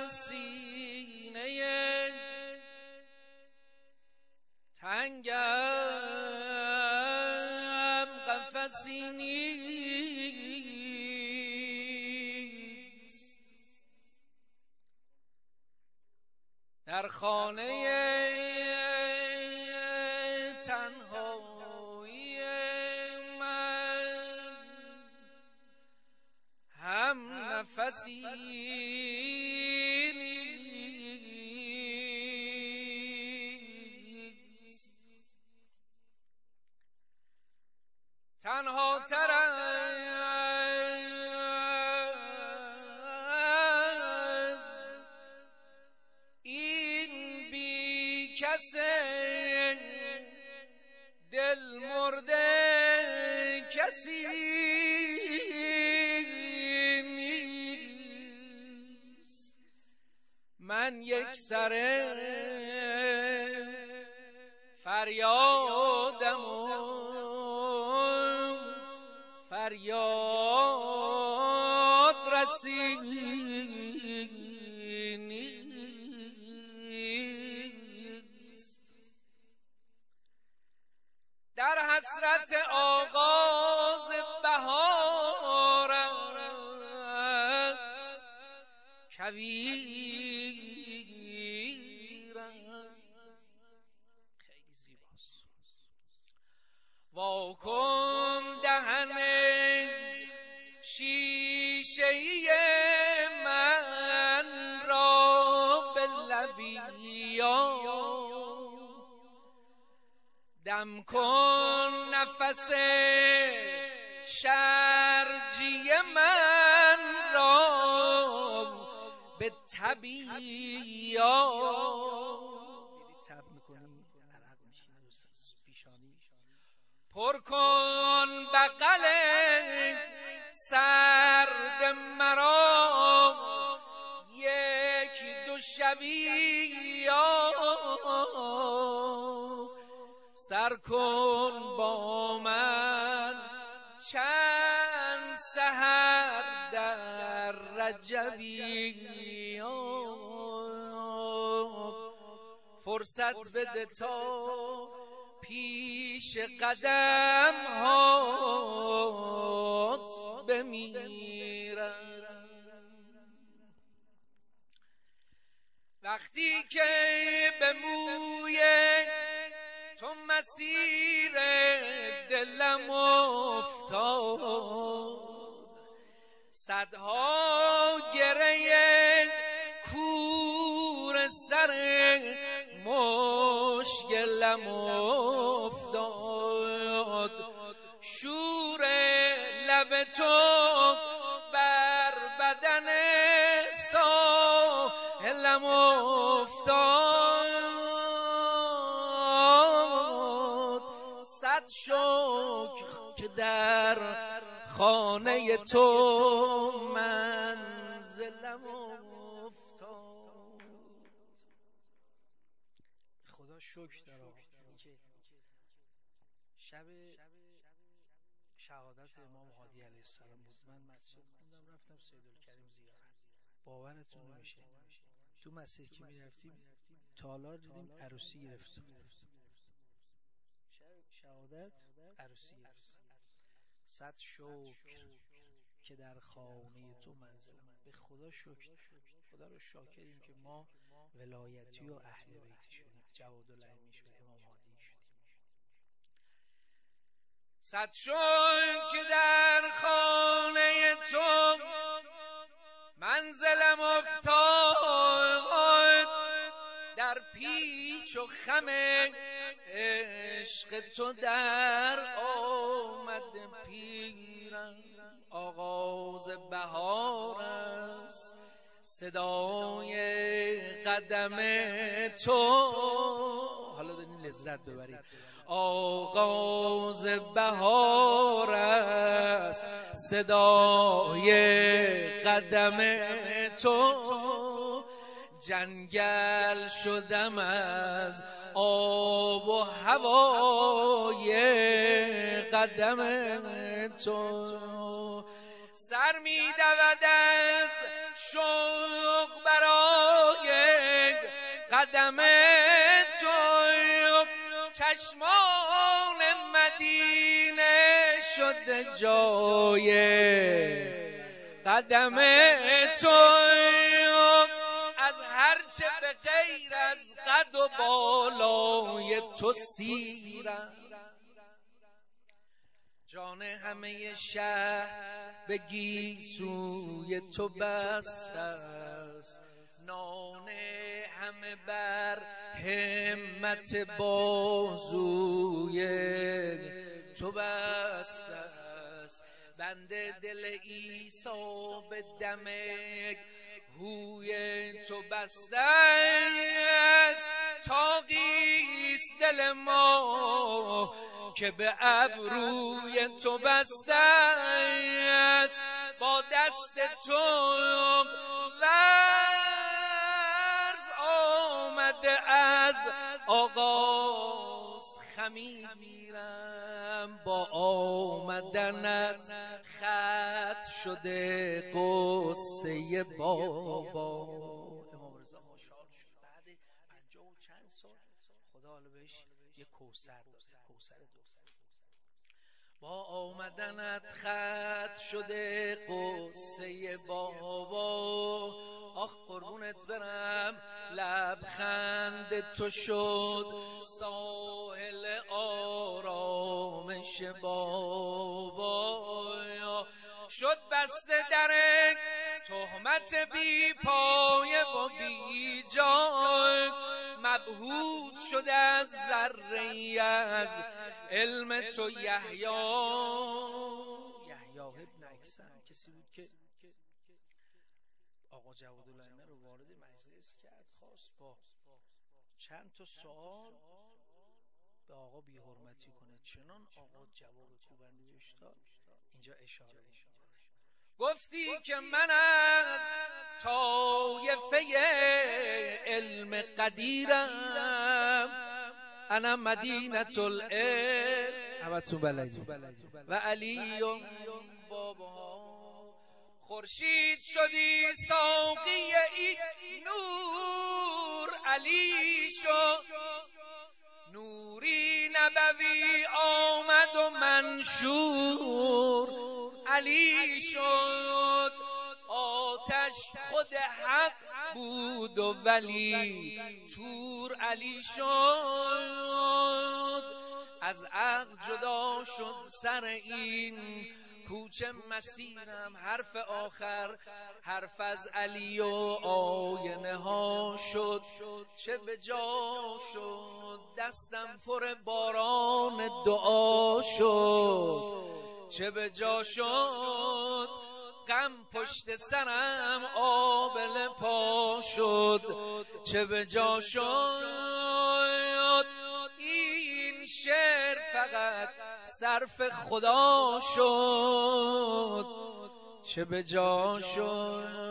سینه تنگم قفسی نیست، در خانه تنهایی من هم نفسی نیست، تنها تر از این بی کسه دل مرده کسی نیست. من یک سره فریادم و فریاد رسی نیست، در حسرت آغاز بهار است کویرم. خیلی زیباست. وا کن دهن شیشه‌ای من را به لبی، دم کن نفس شرجی من را به تبی. پر کن بغل سرد مرا یک دو شبی، سر کن با من چند سحر در رجبی، فرصت بده تا پیش قدم هات بمیرم. وقتی که به موی تو مسیر دلم افتاد، صدها گره کور سر مشکلم افتاد، شور لب تو بر بدن ساحلم افتاد. صد شکر که در خانه تو منزلم افتاد. خدا شکر دارم که شب شهادت امام هادی علیه السلام بود. من مسجد خوندم، رفتم سیدالکریم زیارت. باورتون نمیشه تو مسیر که میرفتیم تالار دیدیم عروسی گرفته بود. شهادت عروسی گرفته. صد شکر که در خانه تو منزلم. به خدا شکر، خدا رو شاکریم که ما ولایتی و اهل بیت شدیم، جواد الائمه شدیم، امام هادی شدیم. صد شکر که در خانه تو منزلم افتاد، در پیچ و خم عشق تو در آمد پیرم. آغاز بهار است صدای قدم تو، حالا بریم لذت ببریم. آغاز بهار است صدای قدم تو، جنگل شدم از آب و هوای قدم تو، سر می دود از شوق برای قدم تو، چشمان مدینه شده جای قدم تو، از هرچه به غیر از قد و بالای تو سیرم. جان همه شهر به گیسوی تو بسته است، نان همه بر همت بازوی تو بسته است. بنده دل عیسی به دم هوی تو بسته است، طاقیست دل ما که به ابروی تو بسته است. با دست تو ورز آمده از آغاز خمیرم، با آمدنت خط شده قصه بابا. امام رضا خوشحال شد بعد 50 و چند سال خدا حالا بهش یه کوثر داده، کوثر دوست. با آمدنت خط شده قصه بابا، آخ قربونت برم لبخند تو شد ساحل آرامش بابا. شد بسته در تهمت بی پایه و بی جای، مبهوت شده از ذره از علم تو یحیی ابن اکثر. کسی بود که آقا جوادالائمه رو وارد مجلس کرد، خواست با چند تا سوال به آقا بی حرمتی کنه، چنان آقا جواب کوبنده بهش داد. اینجا اشاره میکنه گفتی که من از طایفه علم قدیرم، انا مدینة العلم همتون بلدی و علی بابا. خورشید شدی ساقی این نور، علی شد نوری نبوی آمد و منشور، علی شد آتش خود حق بود و ولی تور، علی شد از عقل جدا شد سر این کوچه مسیرم. حرف آخر حرف از علی و آینه ها شد، چه به جا شد دستم پر باران دعا شد، چه به جا شد غم پشت سرم آبله پا شد، چه به جا شد این شعر فقط صرف خدا شد، چه به جا شد